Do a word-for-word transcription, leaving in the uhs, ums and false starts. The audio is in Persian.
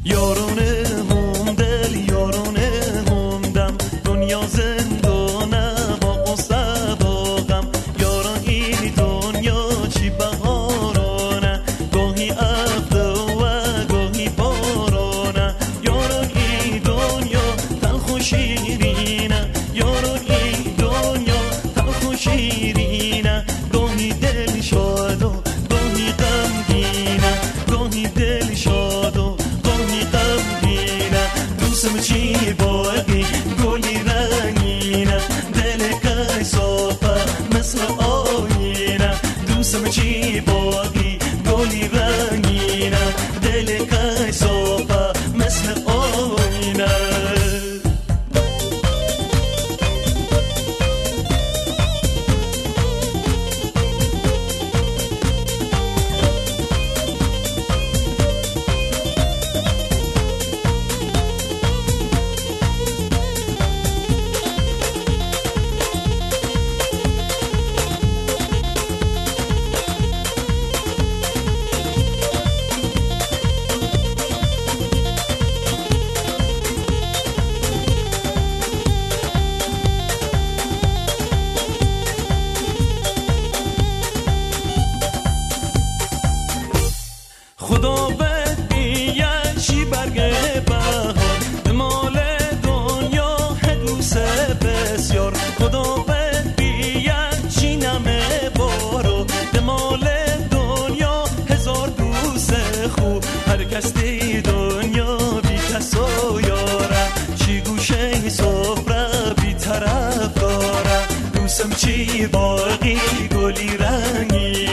یارونه هم دل یارونه هم دم دنیا زندانه با قصه با غم یاران این دنیا چی بهارانه گاهی ابر و گاهی بارانه یاران این دنیا تلخ و شیرینه یاران این دنیا تلخ و شیرینه گاهی دل شاد و گاهی غمگینه گاهی دل شاد و دوستم چی باقی گلی رنگینه دل که صافه مثل آینه دوستم چی باقی گلی رنگینه دل که صافه مثل آینه خدا بد بیان چی برگه بهار به مال دنیا هدوس بسیار خدا بد بیان چی نمه بارو به مال دنیا هزار دوست خوب هر کس دی دنیا بی کس و یاره چی گوشه صفره بی طرف داره دوستم چی باقی گلی رنگی